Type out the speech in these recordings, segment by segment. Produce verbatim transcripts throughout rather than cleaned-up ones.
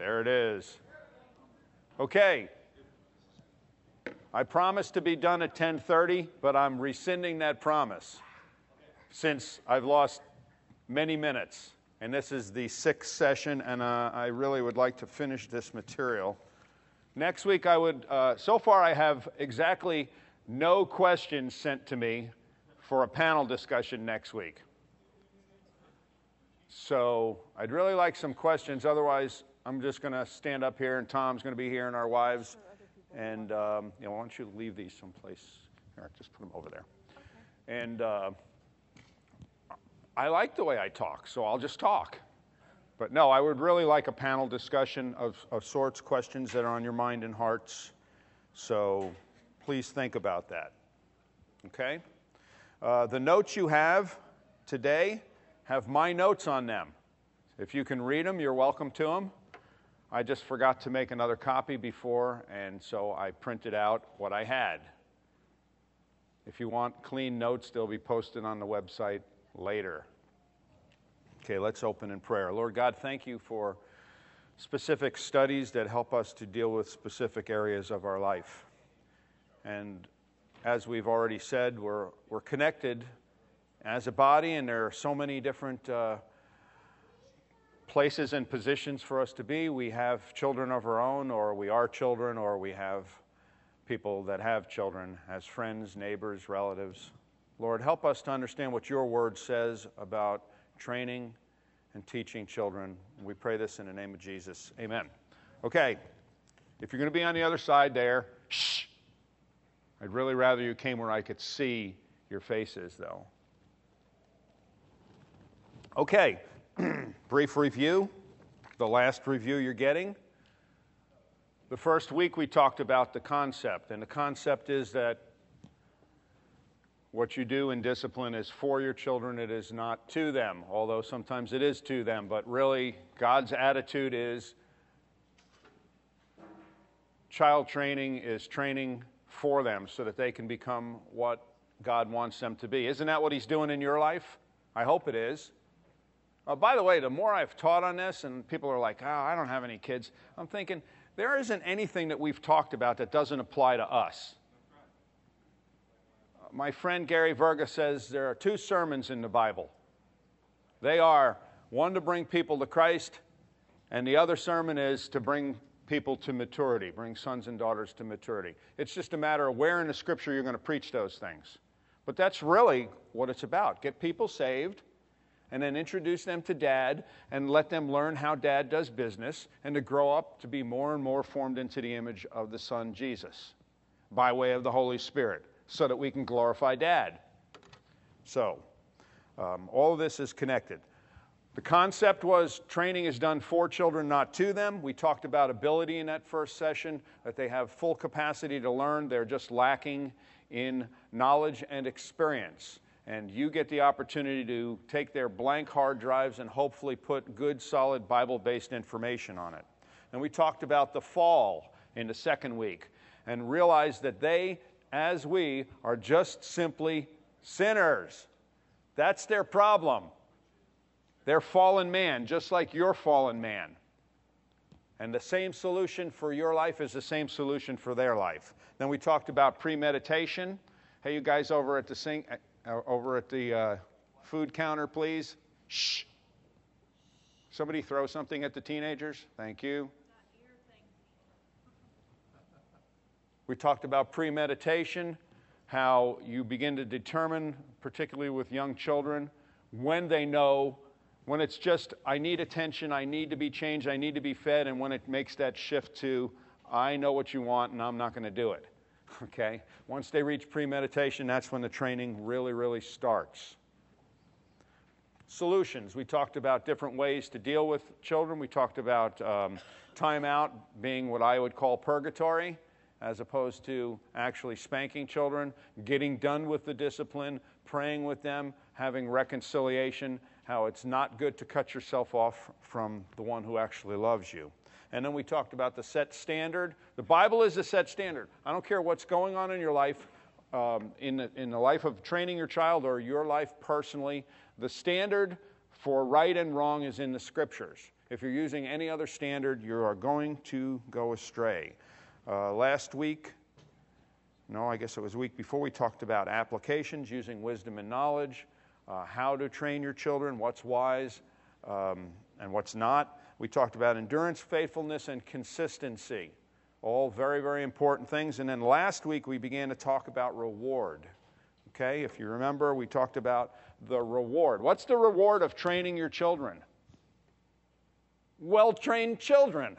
There it is. Okay. I promised to be done at ten thirty, but I'm rescinding that promise since I've lost many minutes. And this is the sixth session, and uh, I really would like to finish this material. Next week, I would, uh, so far I have exactly no questions sent to me for a panel discussion next week. So I'd really like some questions. Otherwise, I'm just going to stand up here, and Tom's going to be here, and our wives. And, um, you know, why don't you leave these someplace? Here, just put them over there. And uh, I like the way I talk, so I'll just talk. But no, I would really like a panel discussion of, of sorts, questions that are on your mind and hearts. So please think about that. Okay? Uh, the notes you have today have my notes on them. If you can read them, you're welcome to them. I just forgot to make another copy before, and so I printed out what I had. If you want clean notes, they'll be posted on the website later. Okay, let's open in prayer. Lord God, thank you for specific studies that help us to deal with specific areas of our life. And as we've already said, we're, we're connected as a body, and there are so many different uh, places and positions for us to be. We have children of our own, or we are children, or we have people that have children as friends, neighbors, relatives. Lord, help us to understand what your word says about training and teaching children. We pray this in the name of Jesus. Amen. Okay, if you're going to be on the other side there, shh. I'd really rather you came where I could see your faces, though. Okay, brief review, the last review you're getting. The first week we talked about the concept, and the concept is that what you do in discipline is for your children, it is not to them, although sometimes it is to them, but really God's attitude is child training is training for them so that they can become what God wants them to be. Isn't that what he's doing in your life? I hope it is. Uh, by the way, the more I've taught on this, and people are like, oh, I don't have any kids, I'm thinking, there isn't anything that we've talked about that doesn't apply to us. Uh, my friend Gary Verga says there are two sermons in the Bible. They are one to bring people to Christ, and the other sermon is to bring people to maturity, bring sons and daughters to maturity. It's just a matter of where in the Scripture you're going to preach those things. But that's really what it's about. Get people saved, and then introduce them to Dad and let them learn how Dad does business and to grow up to be more and more formed into the image of the Son, Jesus, by way of the Holy Spirit, so that we can glorify Dad. So, um, all of this is connected. The concept was training is done for children, not to them. We talked about ability in that first session, that they have full capacity to learn. They're just lacking in knowledge and experience. And you get the opportunity to take their blank hard drives and hopefully put good, solid Bible-based information on it. And we talked about the fall in the second week and realized that they, as we, are just simply sinners. That's their problem. They're fallen man, just like you're fallen man. And the same solution for your life is the same solution for their life. Then we talked about premeditation. Hey, you guys over at the sink... Over at the uh, food counter, please. Shh. Somebody throw something at the teenagers. Thank you. We talked about premeditation, how you begin to determine, particularly with young children, when they know, when it's just, I need attention, I need to be changed, I need to be fed, and when it makes that shift to, I know what you want and I'm not going to do it. Okay? Once they reach premeditation, that's when the training really, really starts. Solutions. We talked about different ways to deal with children. We talked about um, timeout being what I would call purgatory, as opposed to actually spanking children, getting done with the discipline, praying with them, having reconciliation, how it's not good to cut yourself off from the one who actually loves you. And then we talked about the set standard. The Bible is the set standard. I don't care what's going on in your life, um, in, the, in the life of training your child or your life personally. The standard for right and wrong is in the Scriptures. If you're using any other standard, you are going to go astray. Uh, last week, no, I guess it was a week before, we talked about applications, using wisdom and knowledge, uh, how to train your children, what's wise um, and what's not. We talked about endurance, faithfulness, and consistency. All very, very important things. And then last week, we began to talk about reward. Okay, if you remember, we talked about the reward. What's the reward of training your children? Well-trained children.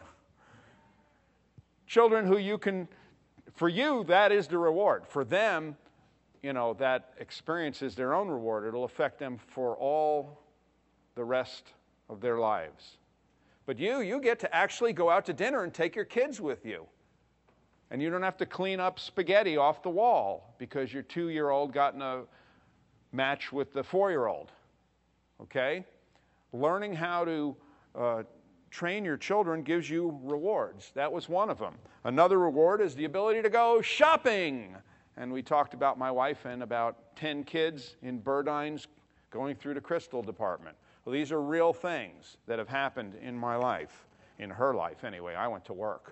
Children who you can, for you, that is the reward. For them, you know, that experience is their own reward. It'll affect them for all the rest of their lives. But you, you get to actually go out to dinner and take your kids with you. And you don't have to clean up spaghetti off the wall because your two-year-old got in a match with the four-year-old. Okay? Learning how to uh, train your children gives you rewards. That was one of them. Another reward is the ability to go shopping. And we talked about my wife and about ten kids in Burdines going through the crystal department. Well, these are real things that have happened in my life, in her life anyway. I went to work.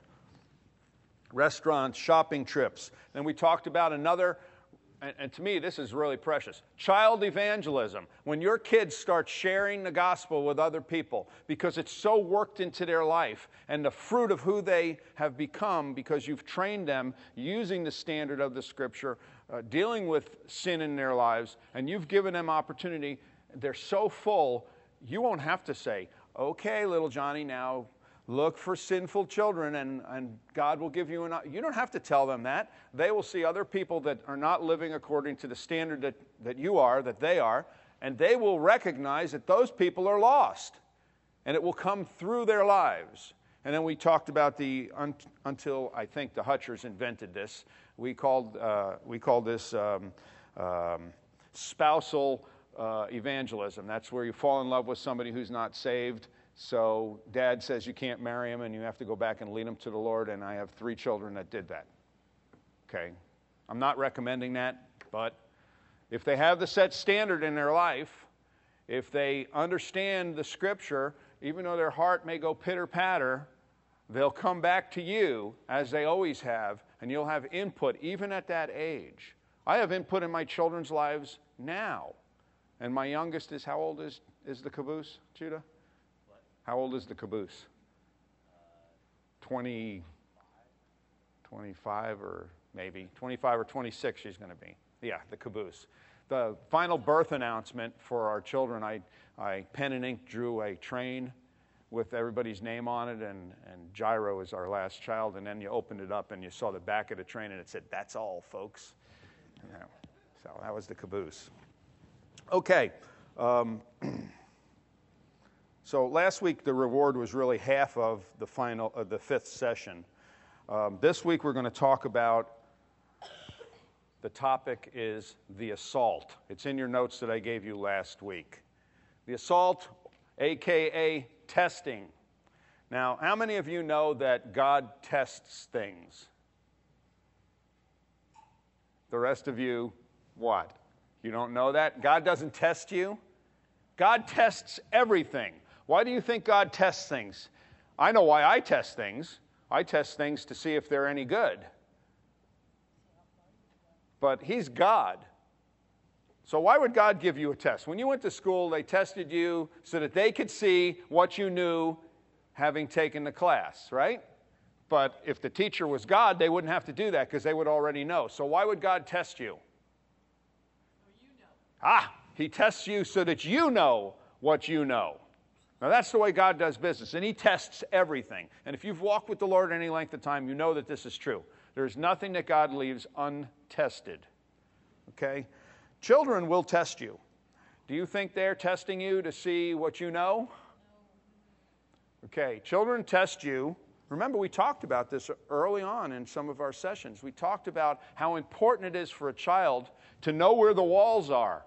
Restaurants, shopping trips. Then we talked about another, and, and to me this is really precious, child evangelism. When your kids start sharing the gospel with other people because it's so worked into their life and the fruit of who they have become because you've trained them using the standard of the Scripture, uh, dealing with sin in their lives, and you've given them opportunity, they're so full, you won't have to say, okay, little Johnny, now look for sinful children, and, and God will give you an... You don't have to tell them that. They will see other people that are not living according to the standard that, that you are, that they are, and they will recognize that those people are lost, and it will come through their lives. And then we talked about the... Un, until, I think, the Hutchers invented this. We called, uh, we called this um, um, spousal uh, evangelism. That's where you fall in love with somebody who's not saved. So dad says you can't marry him and you have to go back and lead him to the Lord, and I have three children that did that. Okay? I'm not recommending that, but if they have the set standard in their life, if they understand the Scripture, even though their heart may go pitter-patter, they'll come back to you as they always have, and you'll have input even at that age. I have input in my children's lives now. And my youngest is, how old is, is the caboose, Judah? How old is the caboose? twenty, twenty-five or maybe, twenty-five or twenty-six she's going to be. Yeah, the caboose. The final birth announcement for our children, I, I pen and ink drew a train with everybody's name on it, and, and Gyro is our last child, and then you opened it up and you saw the back of the train and it said, "That's all, folks." You know, so that was the caboose. Okay. Um, So last week the reward was really half of the final, of the fifth session. Um, this week we're going to talk about, the topic is the assault. It's in your notes that I gave you last week. The assault, a k a testing. Now, how many of you know that God tests things? The rest of you, what? You don't know that? God doesn't test you? God tests everything. Why do you think God tests things? I know why I test things. I test things to see if they're any good. But He's God. So why would God give you a test? When you went to school, they tested you so that they could see what you knew having taken the class, right? But if the teacher was God, they wouldn't have to do that because they would already know. So why would God test you? So you know. Ah, He tests you so that you know what you know. Now, that's the way God does business, and He tests everything. And if you've walked with the Lord any length of time, you know that this is true. There's nothing that God leaves untested. Okay? Children will test you. Do you think they're testing you to see what you know? Okay, children test you. Remember, we talked about this early on in some of our sessions. We talked about how important it is for a child to know where the walls are.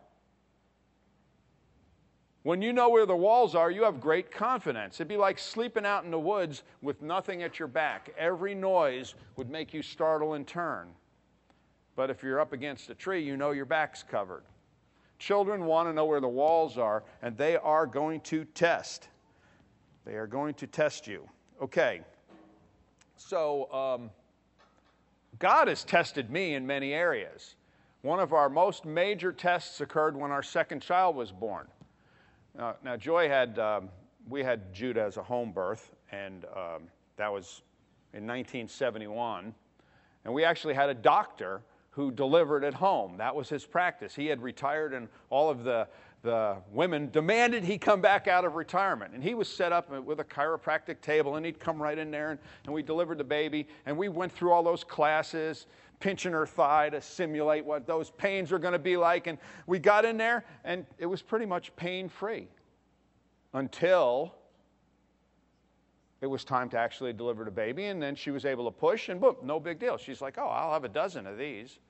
When you know where the walls are, you have great confidence. It'd be like sleeping out in the woods with nothing at your back. Every noise would make you startle and turn. But if you're up against a tree, you know your back's covered. Children want to know where the walls are, and they are going to test. They are going to test you. Okay. So, um, God has tested me in many areas. One of our most major tests occurred when our second child was born. Uh, now, Joy had, um, we had Judah as a home birth, and um, that was in nineteen seventy-one. And we actually had a doctor who delivered at home. That was his practice. He had retired, and all of the, the women demanded he come back out of retirement. And he was set up with a chiropractic table, and he'd come right in there, and, and we delivered the baby. And we went through all those classes, pinching her thigh to simulate what those pains were going to be like. And we got in there, and it was pretty much pain-free until it was time to actually deliver the baby. And then she was able to push, and boom, no big deal. She's like, oh, I'll have a dozen of these.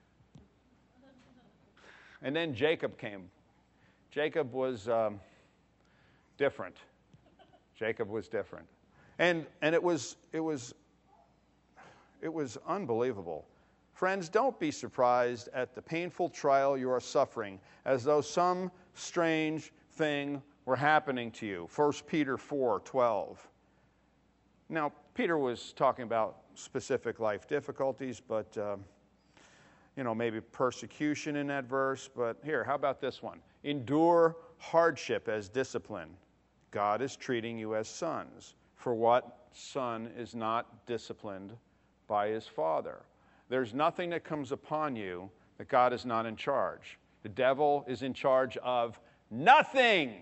And then Jacob came. Jacob was um, different. Jacob was different. And and it was it was it was unbelievable. Friends, don't be surprised at the painful trial you are suffering, as though some strange thing were happening to you. First Peter four twelve. Now, Peter was talking about specific life difficulties, but um, you know, maybe persecution in that verse. But here, how about this one? Endure hardship as discipline. God is treating you as sons. For what son is not disciplined by his father? There's nothing that comes upon you that God is not in charge. The devil is in charge of nothing.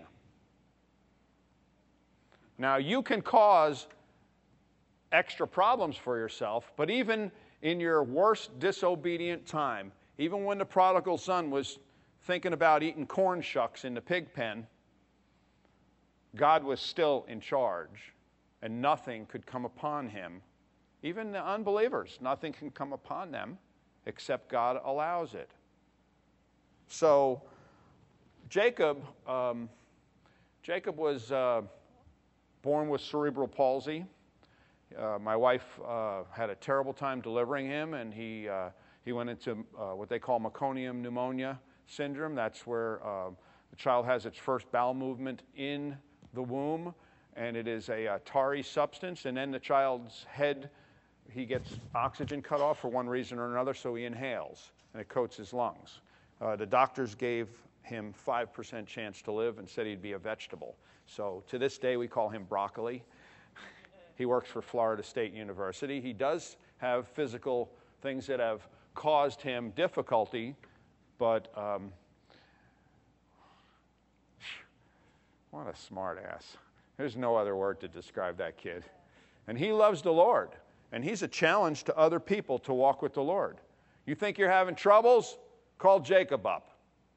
Now, you can cause extra problems for yourself, but even in your worst disobedient time, even when the prodigal son was thinking about eating corn shucks in the pig pen, God was still in charge, and nothing could come upon him. Even the unbelievers, nothing can come upon them except God allows it. So Jacob, um, Jacob was uh, born with cerebral palsy. Uh, my wife uh, had a terrible time delivering him, and he uh, he went into uh, what they call meconium pneumonia syndrome. That's where uh, the child has its first bowel movement in the womb, and it is a, a tarry substance. And then the child's head, he gets oxygen cut off for one reason or another, so he inhales, and it coats his lungs. Uh, the doctors gave him five percent chance to live and said he'd be a vegetable. So to this day, we call him broccoli. He works for Florida State University. He does have physical things that have caused him difficulty, but um, what a smart ass. There's no other word to describe that kid. And he loves the Lord, and he's a challenge to other people to walk with the Lord. You think you're having troubles? Call Jacob up.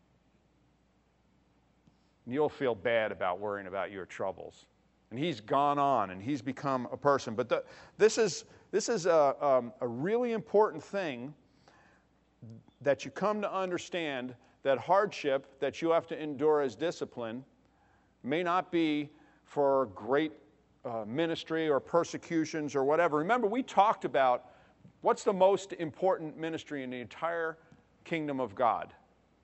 You'll feel bad about worrying about your troubles. And he's gone on, and he's become a person. But the, this is, this is a, um, a really important thing that you come to understand, that hardship that you have to endure as discipline may not be for great uh, ministry or persecutions or whatever. Remember, we talked about what's the most important ministry in the entire kingdom of God?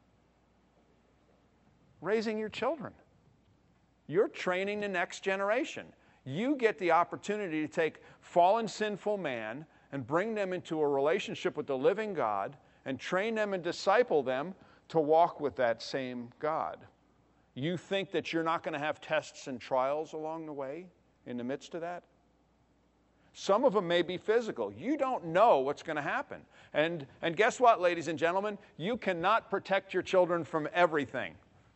Raising your children. You're training the next generation. You get the opportunity to take fallen, sinful man and bring them into a relationship with the living God and train them and disciple them to walk with that same God. You think that you're not going to have tests and trials along the way in the midst of that? Some of them may be physical. You don't know what's going to happen. And, and guess what, ladies and gentlemen? You cannot protect your children from everything.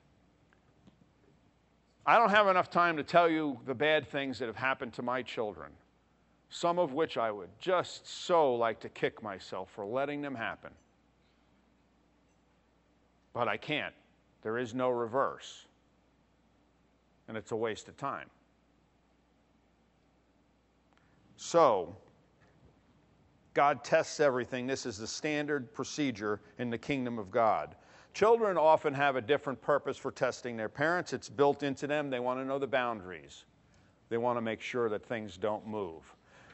I don't have enough time to tell you the bad things that have happened to my children, some of which I would just so like to kick myself for letting them happen. But I can't. There is no reverse. And it's a waste of time. So, God tests everything. This is the standard procedure in the kingdom of God. Children often have a different purpose for testing their parents. It's built into them. They want to know the boundaries. They want to make sure that things don't move.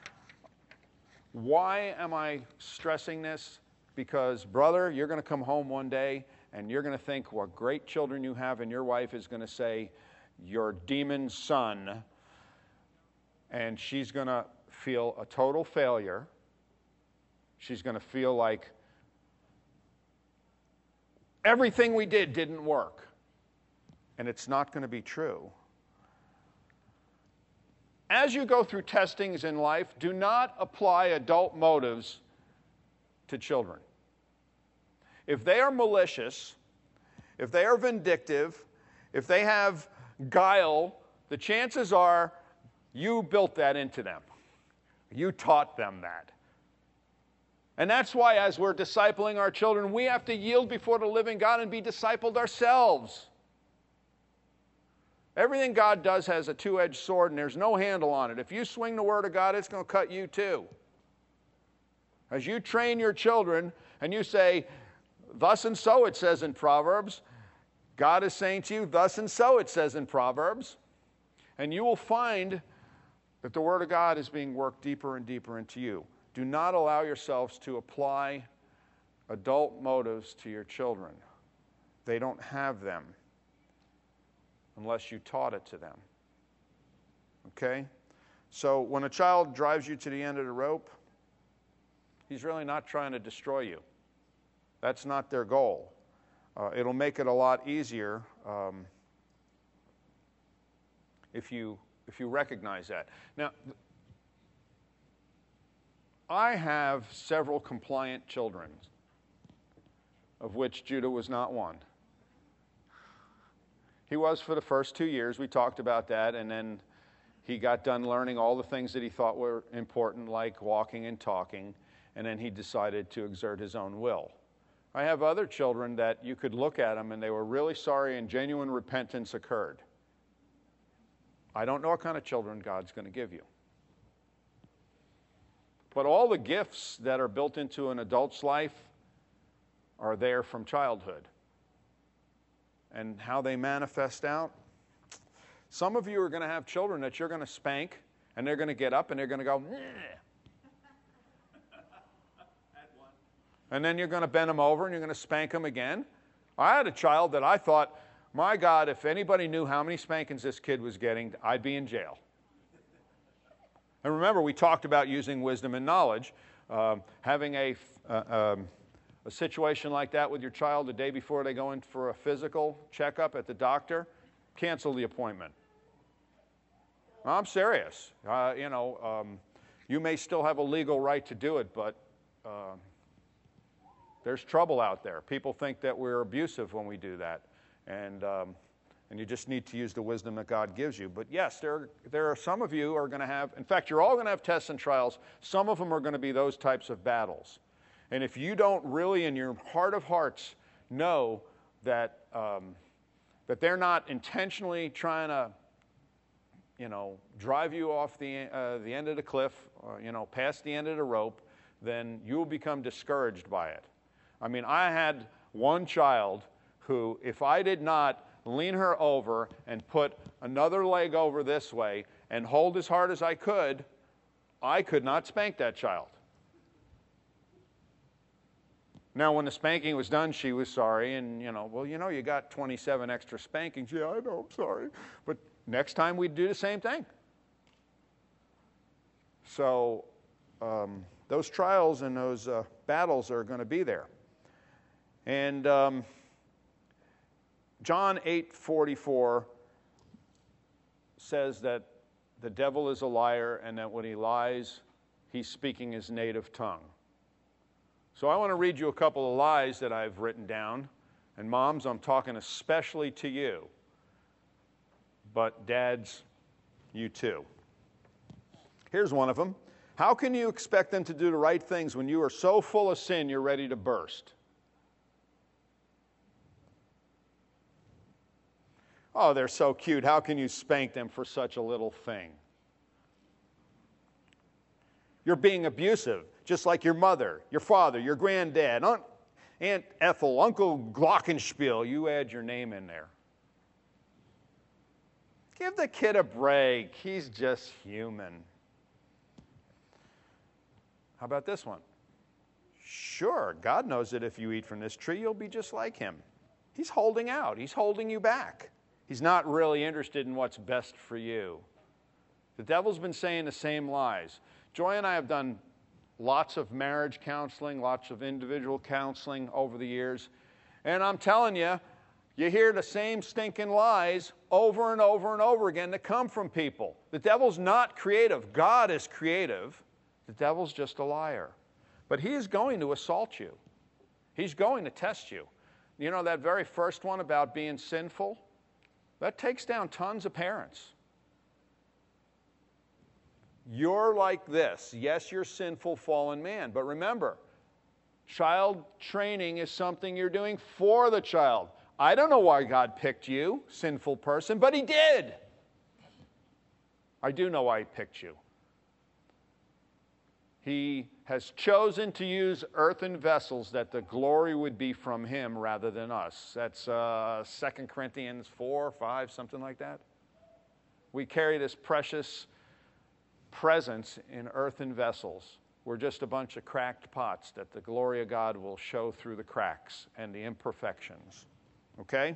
Why am I stressing this? Because, brother, you're going to come home one day and you're going to think what great children you have, and your wife is going to say, your demon son and she's going to feel a total failure. She's going to feel like everything we did didn't work. And it's not going to be true. As you go through testings in life, do not apply adult motives to children. If they are malicious, if they are vindictive, if they have guile, the chances are you built that into them. You taught them that. And that's why as we're discipling our children, we have to yield before the living God and be discipled ourselves. Everything God does has a two-edged sword, and there's no handle on it. If you swing the Word of God, it's going to cut you too. As you train your children and you say, thus and so it says in Proverbs, God is saying to you, thus and so it says in Proverbs, and you will find that the Word of God is being worked deeper and deeper into you. Do not allow yourselves to apply adult motives to your children. They don't have them unless you taught it to them. Okay? So when a child drives you to the end of the rope, he's really not trying to destroy you. That's not their goal. Uh, it'll make it a lot easier um, if you if you recognize that. Now, I have several compliant children, of which Judah was not one. He was for the first two years. We talked about that, and then he got done learning all the things that he thought were important, like walking and talking, and then he decided to exert his own will. I have other children that you could look at them and they were really sorry and genuine repentance occurred. I don't know what kind of children God's going to give you. But all the gifts that are built into an adult's life are there from childhood. And how they manifest out. Some of you are going to have children that you're going to spank, and they're going to get up and they're going to go, "Meh." And then you're going to bend them over and you're going to spank them again. I had a child that I thought, my God, if anybody knew how many spankings this kid was getting, I'd be in jail. And remember, we talked about using wisdom and knowledge. Um, having a, uh, um, a situation like that with your child the day before they go in for a physical checkup at the doctor, cancel the appointment. I'm serious. Uh, you know, um, you may still have a legal right to do it, but uh, there's trouble out there. People think that we're abusive when we do that. And um, and you just need to use the wisdom that God gives you. But yes, there are, there are some of you are going to have, in fact, you're all going to have tests and trials. Some of them are going to be those types of battles. And if you don't really, in your heart of hearts, know that um, that they're not intentionally trying to, you know, drive you off the uh, the end of the cliff, or, you know, past the end of the rope, then you will become discouraged by it. I mean, I had one child who, if I did not lean her over and put another leg over this way and hold as hard as I could, I could not spank that child. Now, when the spanking was done, she was sorry, and, you know, well, you know, you got twenty-seven extra spankings. Yeah, I know, I'm sorry. But next time we'd do the same thing. So um, those trials and those uh, battles are going to be there. And um, John eight forty-four says that the devil is a liar and that when he lies, he's speaking his native tongue. So I want to read you a couple of lies that I've written down. And moms, I'm talking especially to you. But dads, you too. Here's one of them. How can you expect them to do the right things when you are so full of sin you're ready to burst? Oh, they're so cute. How can you spank them for such a little thing? You're being abusive, just like your mother, your father, your granddad, Aunt, Aunt Ethel, Uncle Glockenspiel. You add your name in there. Give the kid a break. He's just human. How about this one? Sure, God knows that if you eat from this tree, you'll be just like him. He's holding out. He's holding you back. He's not really interested in what's best for you. The devil's been saying the same lies. Joy and I have done lots of marriage counseling, lots of individual counseling over the years. And I'm telling you, you hear the same stinking lies over and over and over again that come from people. The devil's not creative. God is creative. The devil's just a liar. But he is going to assault you. He's going to test you. You know, that very first one about being sinful, that takes down tons of parents. You're like this. Yes, you're sinful, fallen man. But remember, child training is something you're doing for the child. I don't know why God picked you, sinful person, but he did. I do know why he picked you. He has chosen to use earthen vessels that the glory would be from him rather than us. That's uh, Second Corinthians four, five, something like that. We carry this precious presence in earthen vessels. We're just a bunch of cracked pots that the glory of God will show through the cracks and the imperfections. Okay?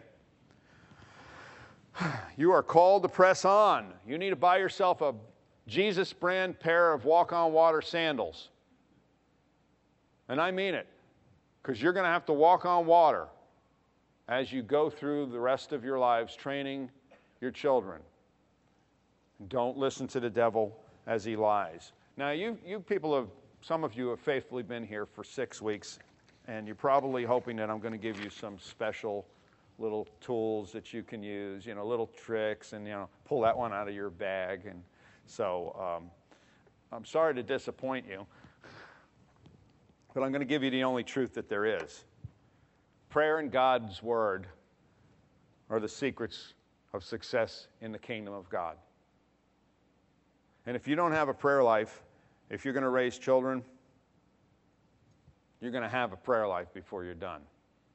You are called to press on. You need to buy yourself a Jesus brand pair of walk-on-water sandals. And I mean it, because you're going to have to walk on water as you go through the rest of your lives training your children. Don't listen to the devil as he lies. Now, you, you people have, some of you have faithfully been here for six weeks, and you're probably hoping that I'm going to give you some special little tools that you can use, you know, little tricks, and, you know, pull that one out of your bag. And so um, I'm sorry to disappoint you, but I'm going to give you the only truth that there is. Prayer and God's Word are the secrets of success in the kingdom of God. And if you don't have a prayer life, if you're going to raise children, you're going to have a prayer life before you're done.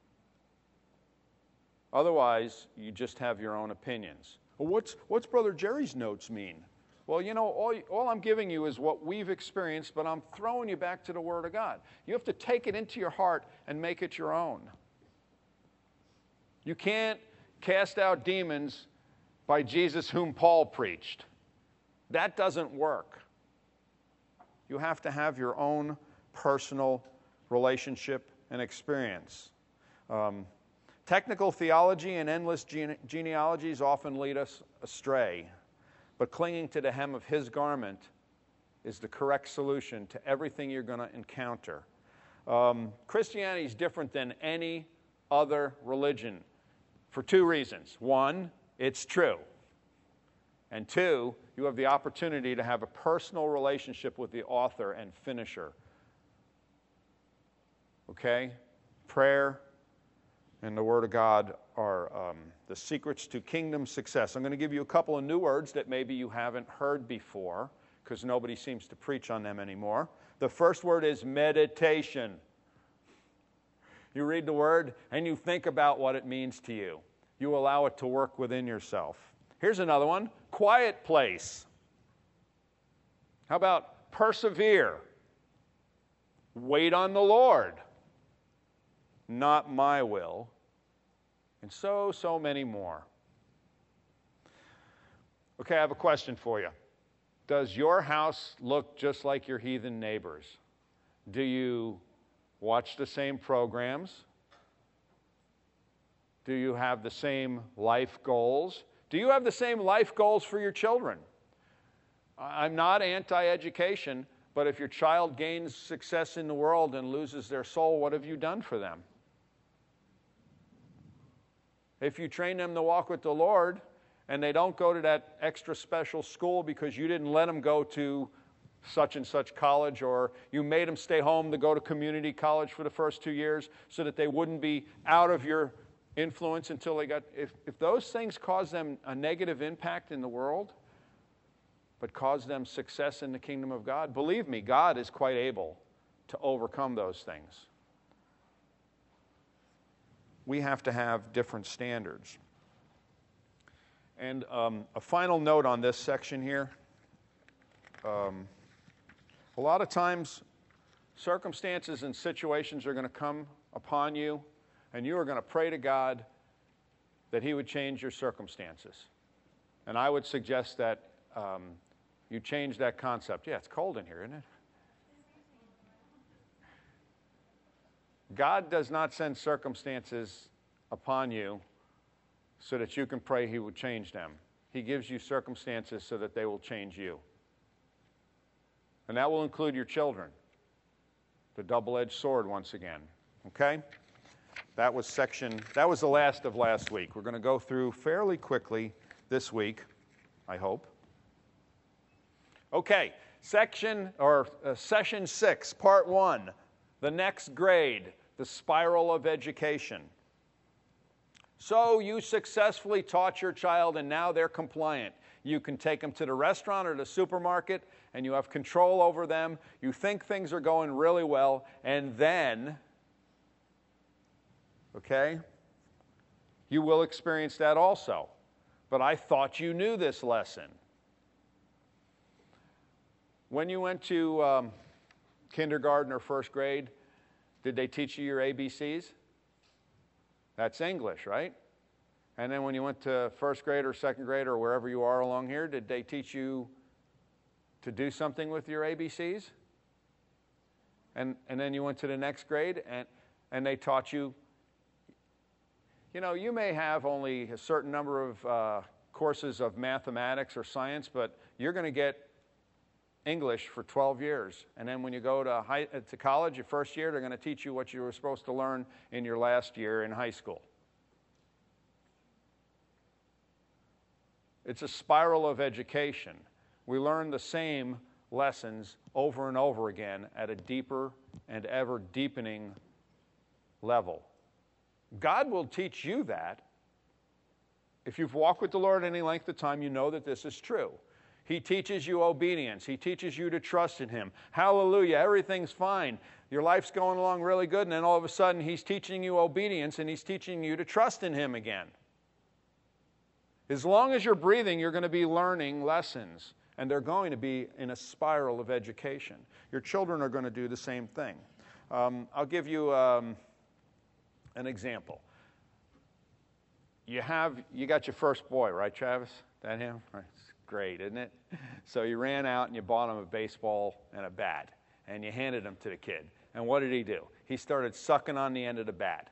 Otherwise, you just have your own opinions. Well, what's, what's Brother Jerry's notes mean? Well, you know, all, all I'm giving you is what we've experienced, but I'm throwing you back to the Word of God. You have to take it into your heart and make it your own. You can't cast out demons by Jesus whom Paul preached. That doesn't work. You have to have your own personal relationship and experience. Um, technical theology and endless gene- genealogies often lead us astray, but clinging to the hem of his garment is the correct solution to everything you're going to encounter. Um, Christianity is different than any other religion for two reasons. One, it's true. And two, you have the opportunity to have a personal relationship with the author and finisher. Okay? Prayer and the Word of God are um, the secrets to kingdom success. I'm going to give you a couple of new words that maybe you haven't heard before, because nobody seems to preach on them anymore. The first word is meditation. You read the Word and you think about what it means to you. You allow it to work within yourself. Here's another one, quiet place. How about persevere? Wait on the Lord. Not my will. And so, so many more. Okay, I have a question for you. Does your house look just like your heathen neighbors? Do you watch the same programs? Do you have the same life goals? Do you have the same life goals for your children? I'm not anti-education, but if your child gains success in the world and loses their soul, what have you done for them? If you train them to walk with the Lord and they don't go to that extra special school because you didn't let them go to such and such college, or you made them stay home to go to community college for the first two years so that they wouldn't be out of your influence until they got, if, if those things cause them a negative impact in the world, but cause them success in the kingdom of God, believe me, God is quite able to overcome those things. We have to have different standards. And um, a final note on this section here. Um, a lot of times, circumstances and situations are going to come upon you, and you are going to pray to God that He would change your circumstances. And I would suggest that um, You change that concept. Yeah, it's cold in here, isn't it? God does not send circumstances upon you so that you can pray He would change them. He gives you circumstances so that they will change you. And that will include your children. The double-edged sword once again. Okay? That was section, that was the last of last week. We're going to go through fairly quickly this week, I hope. Okay, section, or uh, session six, part one, the next grade, the spiral of education. So you successfully taught your child and now they're compliant. You can take them to the restaurant or the supermarket and you have control over them. You think things are going really well, and then, okay, you will experience that also. But I thought you knew this lesson. When you went to um, kindergarten or first grade, did they teach you your A B Cs? That's English, right? And then when you went to first grade or second grade or wherever you are along here, did they teach you to do something with your A B Cs? And, and then you went to the next grade and, and they taught you, you know, you may have only a certain number of uh, courses of mathematics or science, but you're going to get English for twelve years. And then when you go to, high, to college, your first year, they're going to teach you what you were supposed to learn in your last year in high school. It's a spiral of education. We learn the same lessons over and over again at a deeper and ever deepening level. God will teach you that. If you've walked with the Lord any length of time, you know that this is true. He teaches you obedience. He teaches you to trust in Him. Hallelujah, everything's fine. Your life's going along really good, and then all of a sudden He's teaching you obedience, and He's teaching you to trust in Him again. As long as you're breathing, you're going to be learning lessons, and they're going to be in a spiral of education. Your children are going to do the same thing. Um, I'll give you um, an example. You have, you got your first boy, right, Travis? That him? Right. Great, isn't it? So you ran out and you bought him a baseball and a bat, and you handed him to the kid. And what did he do? He started sucking on the end of the bat.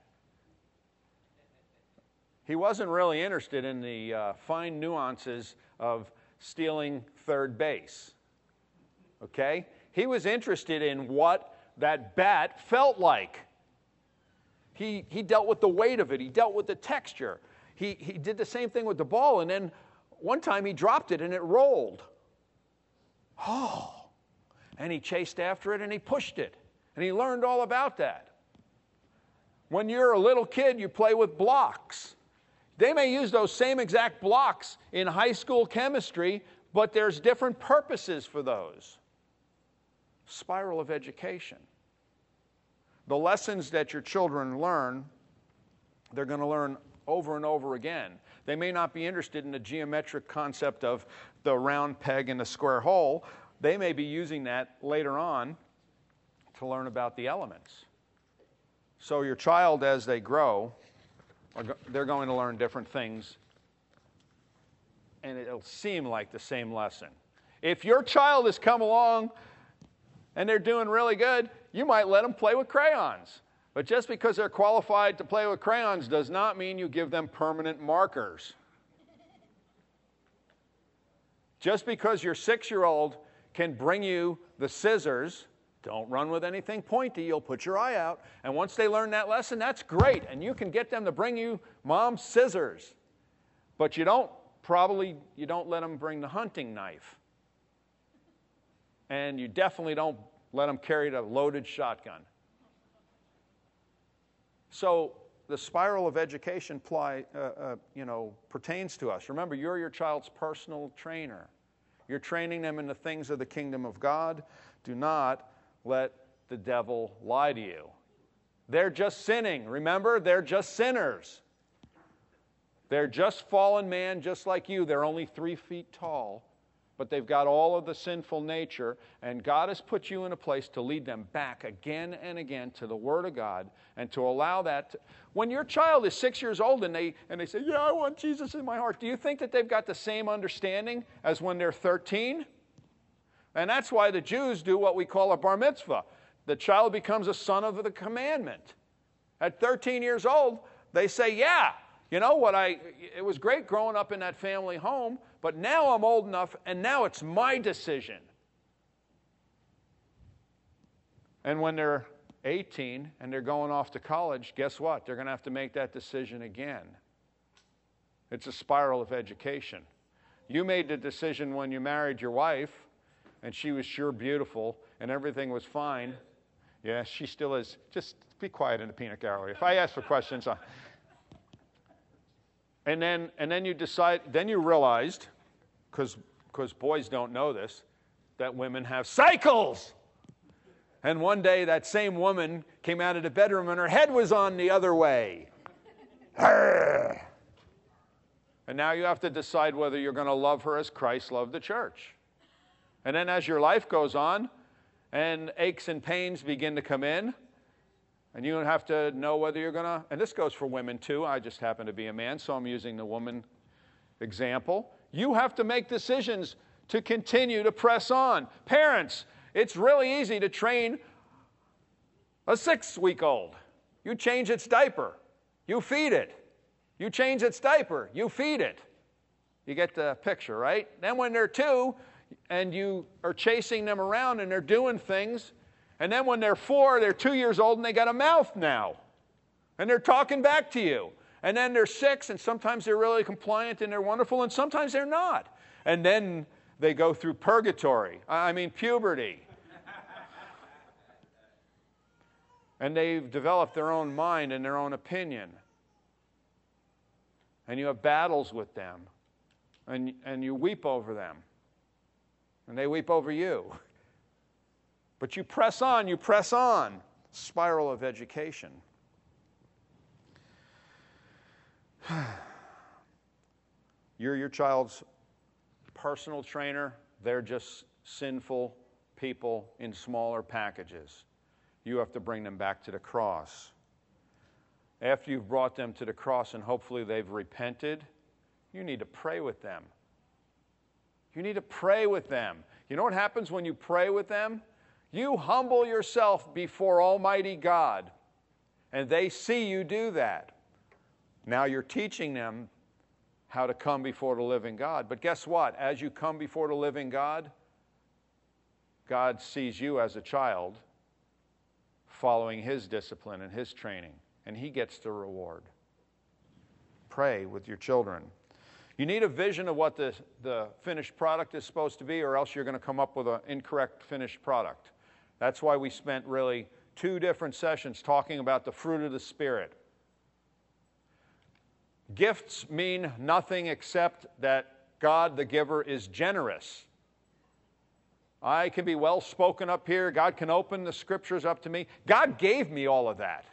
He wasn't really interested in the uh, fine nuances of stealing third base. Okay? He was interested in what that bat felt like. He, he dealt with the weight of it. He dealt with the texture. He, he did the same thing with the ball, and then one time he dropped it and it rolled. Oh. And he chased after it and he pushed it. And he learned all about that. When you're a little kid, you play with blocks. They may use those same exact blocks in high school chemistry, but there's different purposes for those. Spiral of education. The lessons that your children learn, they're going to learn over and over again. They may not be interested in the geometric concept of the round peg and the square hole. They may be using that later on to learn about the elements. So your child, as they grow, they're going to learn different things, and it'll seem like the same lesson. If your child has come along and they're doing really good, you might let them play with crayons. But just because they're qualified to play with crayons does not mean you give them permanent markers. Just because your six-year-old can bring you the scissors, don't run with anything pointy, you'll put your eye out. And once they learn that lesson, that's great. And you can get them to bring you mom's scissors. But you don't probably, you don't let them bring the hunting knife. And you definitely don't let them carry the loaded shotgun. So the spiral of education ply, uh, uh, you know, pertains to us. Remember, you're your child's personal trainer. You're training them in the things of the kingdom of God. Do not let the devil lie to you. They're just sinning. Remember, they're just sinners. They're just fallen man just like you. They're only three feet tall. But they've got all of the sinful nature, and God has put you in a place to lead them back again and again to the Word of God, and to allow that. To, when your child is six years old and they, and they say, yeah, I want Jesus in my heart, do you think that they've got the same understanding as when they're thirteen? And that's why the Jews do what we call a bar mitzvah. The child becomes a son of the commandment. At thirteen years old, they say, yeah, you know what, I, it was great growing up in that family home, but now I'm old enough, and now it's my decision. And when they're eighteen and they're going off to college, guess what? They're going to have to make that decision again. It's a spiral of education. You made the decision when you married your wife, and she was sure beautiful, and everything was fine. Yeah, she still is. Just be quiet in the peanut gallery. If I ask for questions, I... and then and then you decide. Then you realized, because because boys don't know this, that women have cycles. And one day that same woman came out of the bedroom and her head was on the other way. And now you have to decide whether you're going to love her as Christ loved the church. And then as your life goes on and aches and pains begin to come in, and you have to know whether you're going to, and this goes for women too. I just happen to be a man, so I'm using the woman example. You have to make decisions to continue to press on. Parents, it's really easy to train a six-week-old. You change its diaper. You feed it. You change its diaper. You feed it. You get the picture, right? Then when they're two and you are chasing them around and they're doing things, and then when they're four, they're two years old and they got a mouth now. And they're talking back to you. And then they're six and sometimes they're really compliant and they're wonderful and sometimes they're not. And then they go through purgatory. I mean puberty. And they've developed their own mind and their own opinion. And you have battles with them. And, and you weep over them. And they weep over you. But you press on, you press on. Spiral of education. You're your child's personal trainer. They're just sinful people in smaller packages. You have to bring them back to the cross. After you've brought them to the cross and hopefully they've repented, you need to pray with them. You need to pray with them. You know what happens when you pray with them? You humble yourself before Almighty God, and they see you do that. Now you're teaching them how to come before the living God. But guess what? As you come before the living God, God sees you as a child following His discipline and His training, and He gets the reward. Pray with your children. You need a vision of what the, the finished product is supposed to be, or else you're going to come up with an incorrect finished product. That's why we spent really two different sessions talking about the fruit of the Spirit. Gifts mean nothing except that God, the giver, is generous. I can be well spoken up here. God can open the scriptures up to me. God gave me all of that.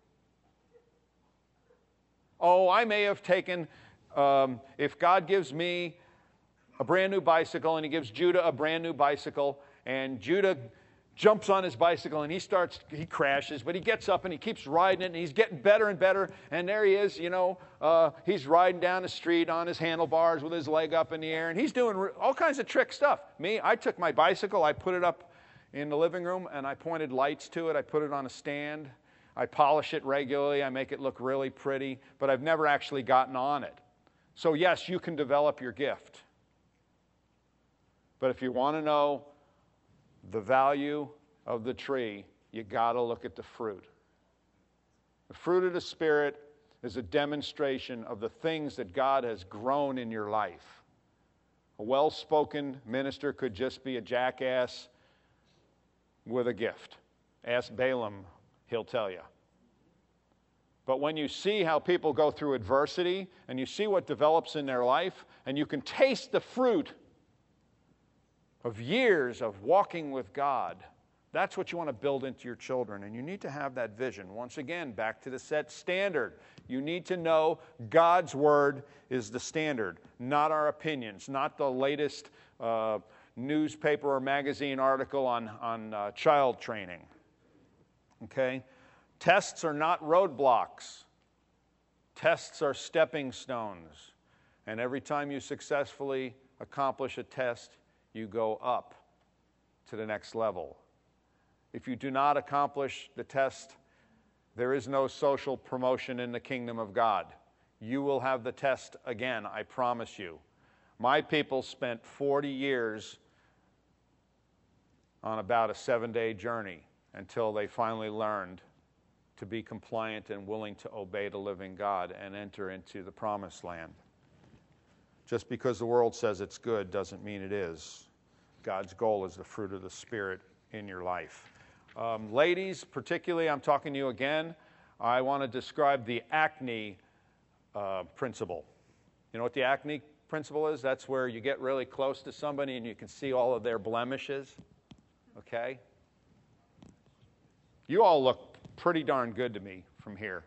Oh, I may have taken, um, if God gives me a brand new bicycle and He gives Judah a brand new bicycle, and Judah jumps on his bicycle and he starts, he crashes, but he gets up and he keeps riding it and he's getting better and better. And there he is, you know, uh, he's riding down the street on his handlebars with his leg up in the air, and he's doing all kinds of trick stuff. Me, I took my bicycle, I put it up in the living room and I pointed lights to it. I put it on a stand. I polish it regularly. I make it look really pretty, but I've never actually gotten on it. So yes, you can develop your gift. But if you want to know the value of the tree, you got to look at the fruit. The fruit of the Spirit is a demonstration of the things that God has grown in your life. A well-spoken minister could just be a jackass with a gift. Ask Balaam, he'll tell you. But when you see how people go through adversity and you see what develops in their life and you can taste the fruit of years of walking with God, that's what you want to build into your children. And you need to have that vision. Once again, back to the set standard. You need to know God's Word is the standard, not our opinions, not the latest uh, newspaper or magazine article on, on uh, child training. Okay? Tests are not roadblocks. Tests are stepping stones. And every time you successfully accomplish a test, you go up to the next level. If you do not accomplish the test, there is no social promotion in the kingdom of God. You will have the test again, I promise you. My people spent forty years on about a seven-day journey until they finally learned to be compliant and willing to obey the living God and enter into the promised land. Just because the world says it's good doesn't mean it is. God's goal is the fruit of the Spirit in your life. Um, ladies, particularly, I'm talking to you again. I want to describe the acne uh, principle. You know what the acne principle is? That's where you get really close to somebody and you can see all of their blemishes. Okay? You all look pretty darn good to me from here.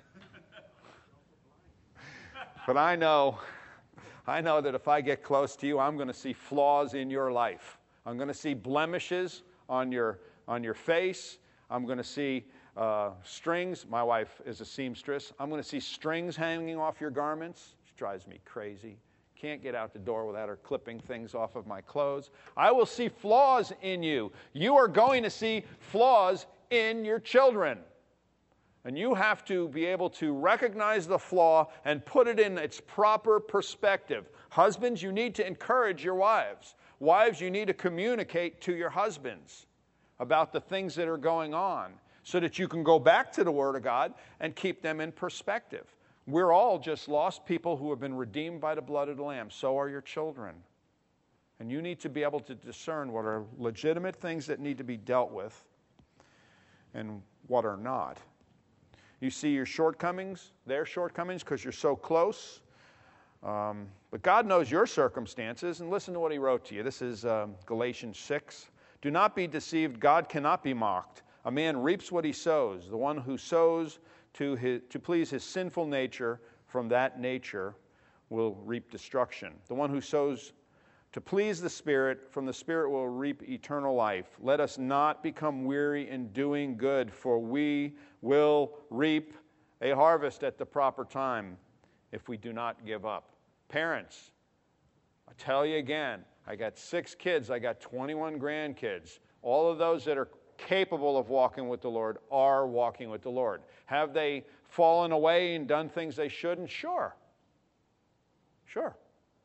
But I know, I know that if I get close to you, I'm going to see flaws in your life. I'm going to see blemishes on your on your face. I'm going to see uh, strings. My wife is a seamstress. I'm going to see strings hanging off your garments. She drives me crazy. Can't get out the door without her clipping things off of my clothes. I will see flaws in you. You are going to see flaws in your children. And you have to be able to recognize the flaw and put it in its proper perspective. Husbands, you need to encourage your wives. Wives, you need to communicate to your husbands about the things that are going on so that you can go back to the Word of God and keep them in perspective. We're all just lost people who have been redeemed by the blood of the Lamb. So are your children. And you need to be able to discern what are legitimate things that need to be dealt with and what are not. You see your shortcomings, their shortcomings, because you're so close. Um, but God knows your circumstances, and listen to what he wrote to you. This is um, Galatians six. Do not be deceived. God cannot be mocked. A man reaps what he sows. The one who sows to, his, to please his sinful nature, from that nature will reap destruction. The one who sows to please the Spirit, from the Spirit will reap eternal life. Let us not become weary in doing good, for we will reap a harvest at the proper time if we do not give up. Parents, I tell you again, I got six kids, I got twenty-one grandkids. All of those that are capable of walking with the Lord are walking with the Lord. Have they fallen away and done things they shouldn't? Sure. Sure.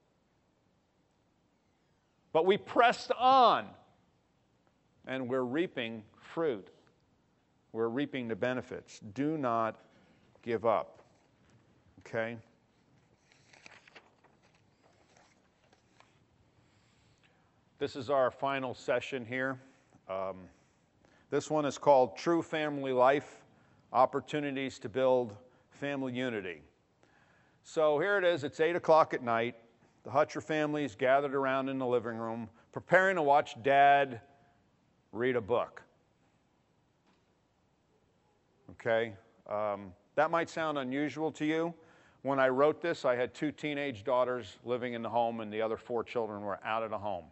But we pressed on, and we're reaping fruit. We're reaping the benefits. Do not give up. Okay? This is our final session here. Um, this one is called True Family Life, Opportunities to Build Family Unity. So here it is. It's eight o'clock at night. The Hutcher family is gathered around in the living room, preparing to watch Dad read a book. Okay? Um, that might sound unusual to you. When I wrote this, I had two teenage daughters living in the home, and the other four children were out of the home.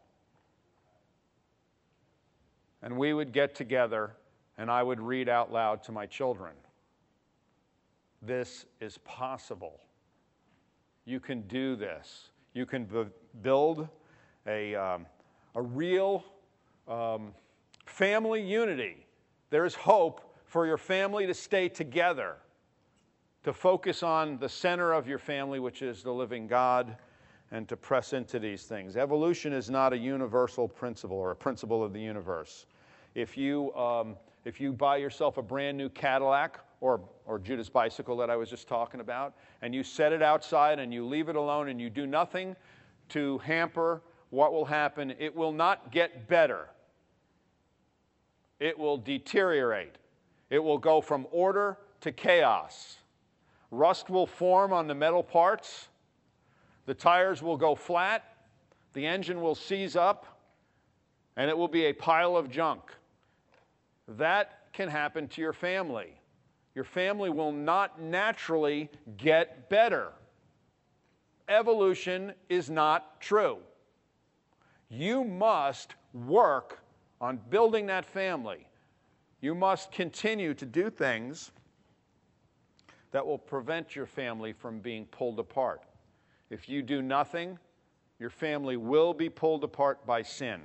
And we would get together, and I would read out loud to my children. This is possible. You can do this. You can b- build a, um, a real um, family unity. There's hope for your family to stay together, to focus on the center of your family, which is the living God, and to press into these things. Evolution is not a universal principle or a principle of the universe. If you, um, if you buy yourself a brand new Cadillac or, or Judas bicycle that I was just talking about, and you set it outside and you leave it alone and you do nothing to hamper what will happen, it will not get better. It will deteriorate. It will go from order to chaos. Rust will form on the metal parts. The tires will go flat. The engine will seize up. And it will be a pile of junk. That can happen to your family. Your family will not naturally get better. Evolution is not true. You must work on building that family. You must continue to do things that will prevent your family from being pulled apart. If you do nothing, your family will be pulled apart by sin.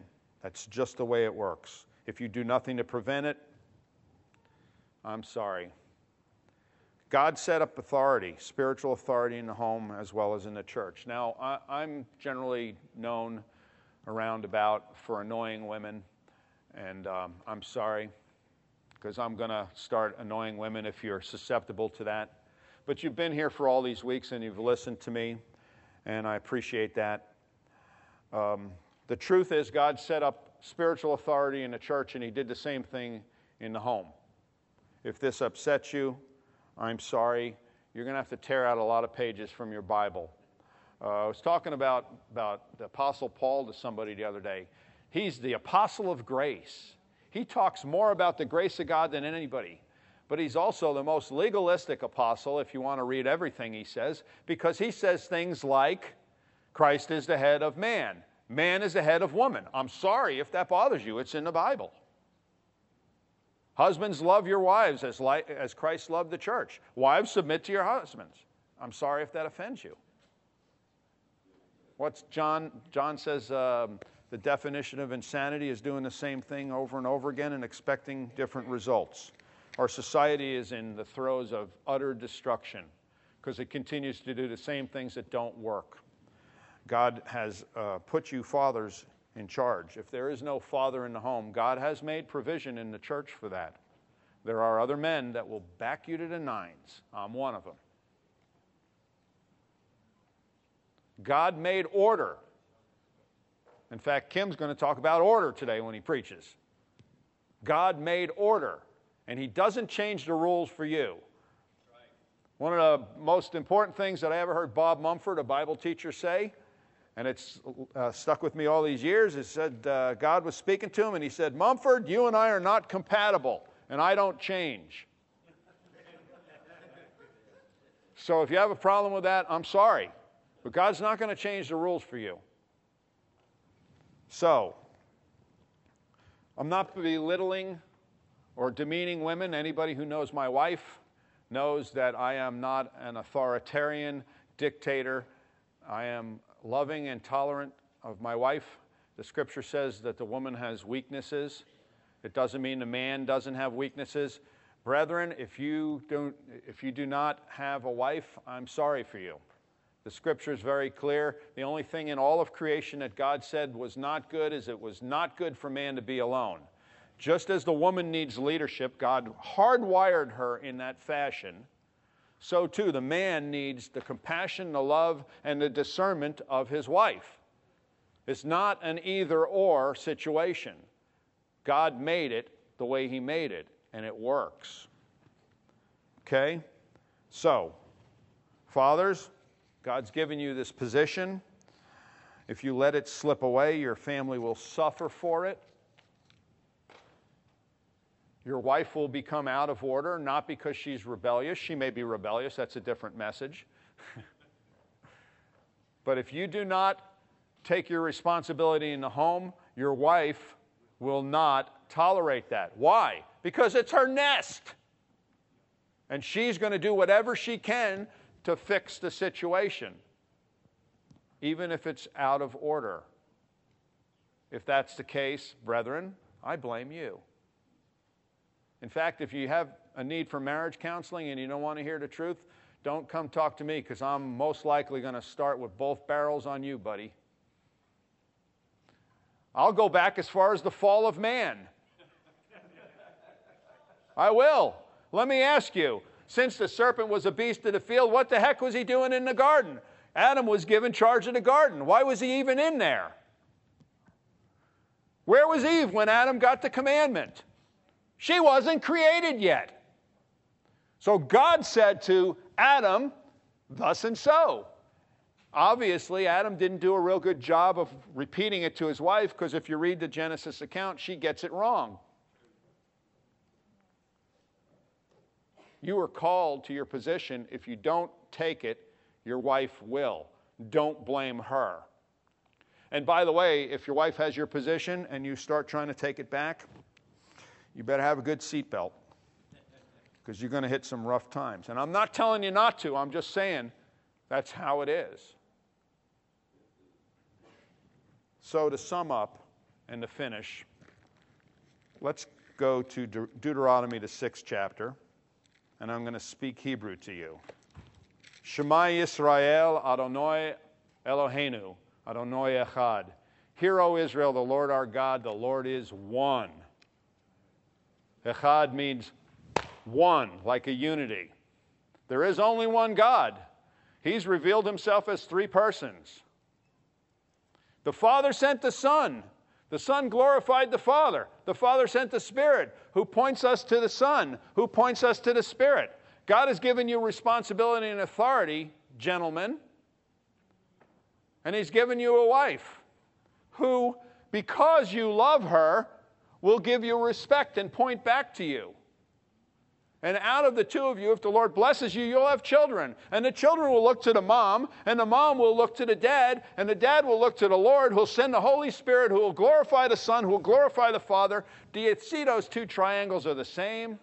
That's just the way it works. If you do nothing to prevent it, I'm sorry. God set up authority, spiritual authority in the home as well as in the church. Now, I, I'm generally known around about for annoying women, and um, I'm sorry, because I'm going to start annoying women if you're susceptible to that. But you've been here for all these weeks and you've listened to me, and I appreciate that. Um, the truth is God set up spiritual authority in the church, and he did the same thing in the home. If this upsets you, I'm sorry. You're going to have to tear out a lot of pages from your Bible. Uh, I was talking about, about the Apostle Paul to somebody the other day. He's the apostle of grace. He talks more about the grace of God than anybody. But he's also the most legalistic apostle, if you want to read everything he says, because he says things like, Christ is the head of man. Man is the head of woman. I'm sorry if that bothers you. It's in the Bible. Husbands, love your wives as, li- as Christ loved the church. Wives, submit to your husbands. I'm sorry if that offends you. What's John? John says um, the definition of insanity is doing the same thing over and over again and expecting different results. Our society is in the throes of utter destruction because it continues to do the same things that don't work. God has uh, put you fathers in charge. If there is no father in the home, God has made provision in the church for that. There are other men that will back you to the nines. I'm one of them. God made order. In fact, Kim's going to talk about order today when he preaches. God made order, and he doesn't change the rules for you. One of the most important things that I ever heard Bob Mumford, a Bible teacher, say, and it's uh, stuck with me all these years, is said uh, God was speaking to him, and he said, Mumford, you and I are not compatible, and I don't change. So if you have a problem with that, I'm sorry. But God's not going to change the rules for you. So, I'm not belittling or demeaning women. Anybody who knows my wife knows that I am not an authoritarian dictator. I am loving and tolerant of my wife. The scripture says that the woman has weaknesses. It doesn't mean the man doesn't have weaknesses. Brethren, if you don't, if you do not have a wife, I'm sorry for you. The scripture is very clear. The only thing in all of creation that God said was not good is it was not good for man to be alone. Just as the woman needs leadership, God hardwired her in that fashion, so too the man needs the compassion, the love, and the discernment of his wife. It's not an either-or situation. God made it the way he made it, and it works. Okay? So, fathers, God's given you this position. If you let it slip away, your family will suffer for it. Your wife will become out of order, not because she's rebellious. She may be rebellious. That's a different message. But if you do not take your responsibility in the home, your wife will not tolerate that. Why? Because it's her nest. And she's going to do whatever she can to fix the situation, even if it's out of order. If that's the case, brethren, I blame you. In fact, if you have a need for marriage counseling and you don't want to hear the truth, don't come talk to me, because I'm most likely going to start with both barrels on you, buddy. I'll go back as far as the fall of man. I will. Let me ask you, since the serpent was a beast of the field, what the heck was he doing in the garden? Adam was given charge of the garden. Why was he even in there? Where was Eve when Adam got the commandment? She wasn't created yet. So God said to Adam, thus and so. Obviously, Adam didn't do a real good job of repeating it to his wife, because if you read the Genesis account, she gets it wrong. You are called to your position. If you don't take it, your wife will. Don't blame her. And by the way, if your wife has your position and you start trying to take it back, you better have a good seatbelt, because you're going to hit some rough times. And I'm not telling you not to. I'm just saying that's how it is. So to sum up, And to finish, let's go to De- Deuteronomy, the sixth chapter, and I'm going to speak Hebrew to you. Shema Yisrael Adonai Eloheinu, Adonai Echad. Hear, O Israel, the Lord our God, the Lord is one. Echad means one, like a unity. There is only one God. He's revealed himself as three persons. The Father sent the Son. The Son glorified the Father. The Father sent the Spirit, who points us to the Son, who points us to the Spirit. God has given you responsibility and authority, gentlemen, and He's given you a wife who, because you love her, will give you respect and point back to you. And out of the two of you, if the Lord blesses you, you'll have children. And the children will look to the mom, and the mom will look to the dad, and the dad will look to the Lord, who'll send the Holy Spirit, who will glorify the Son, who will glorify the Father. Do you see those two triangles are the same?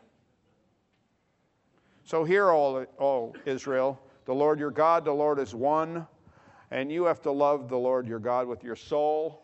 So hear, all, all Israel, the Lord your God, the Lord is one, and you have to love the Lord your God with your soul,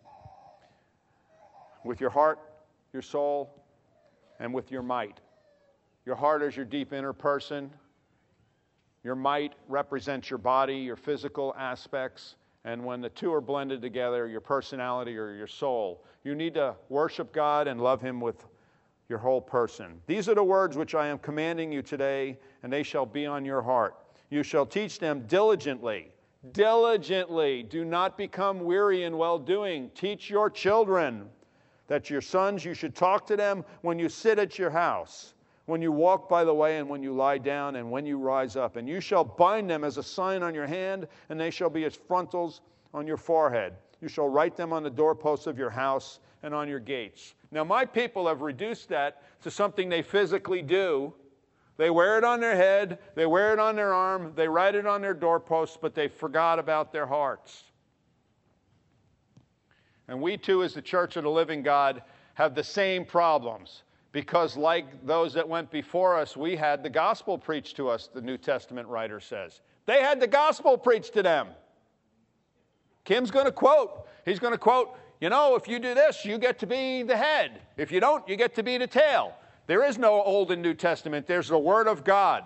with your heart, your soul, and with your might. Your heart is your deep inner person. Your might represents your body, your physical aspects. And when the two are blended together, your personality or your soul. You need to worship God and love Him with your whole person. These are the words which I am commanding you today, and they shall be on your heart. You shall teach them diligently. Diligently. Do not become weary in well-doing. Teach your children that your sons, you should talk to them when you sit at your house, when you walk by the way, and when you lie down, and when you rise up. And you shall bind them as a sign on your hand, and they shall be as frontals on your forehead. You shall write them on the doorposts of your house and on your gates. Now, my people have reduced that to something they physically do. They wear it on their head, they wear it on their arm, they write it on their doorposts, but they forgot about their hearts. And we too, as the Church of the Living God, have the same problems. Because like those that went before us, we had the gospel preached to us, the New Testament writer says. They had the gospel preached to them. Kim's going to quote. He's going to quote, you know, if you do this, you get to be the head. If you don't, you get to be the tail. There is no Old and New Testament. There's the Word of God.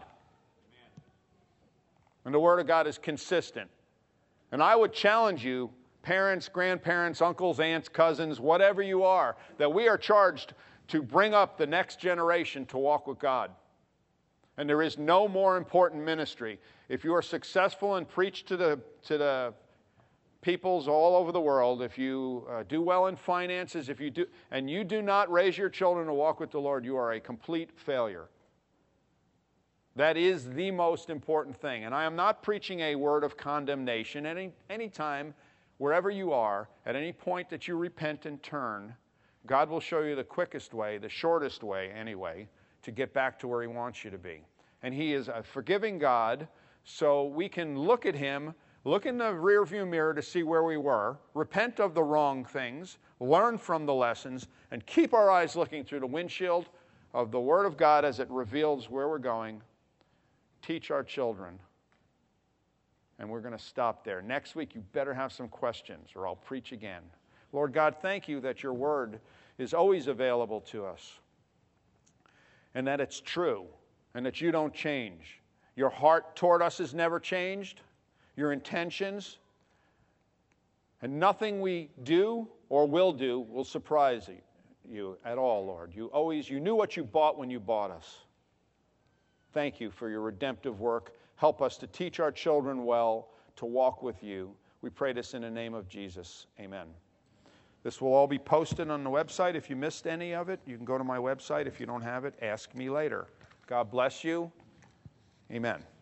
And the Word of God is consistent. And I would challenge you, parents, grandparents, uncles, aunts, cousins, whatever you are, that we are charged to bring up the next generation to walk with God. And there is no more important ministry. If you are successful and preach to the, to the peoples all over the world, if you uh, do well in finances, if you do, and you do not raise your children to walk with the Lord, you are a complete failure. That is the most important thing. And I am not preaching a word of condemnation. Any any time, wherever you are, at any point that you repent and turn, God will show you the quickest way, the shortest way anyway, to get back to where He wants you to be. And He is a forgiving God, so we can look at Him, look in the rearview mirror to see where we were, repent of the wrong things, learn from the lessons, and keep our eyes looking through the windshield of the Word of God as it reveals where we're going. Teach our children. And we're going to stop there. Next week, you better have some questions, or I'll preach again. Lord God, thank you that your word is always available to us, and that it's true, and that you don't change. Your heart toward us has never changed, your intentions, and nothing we do or will do will surprise you at all, Lord. You always, you knew what you bought when you bought us. Thank you for your redemptive work. Help us to teach our children well, to walk with you. We pray this in the name of Jesus. Amen. This will all be posted on the website. If you missed any of it, you can go to my website. If you don't have it, ask me later. God bless you. Amen.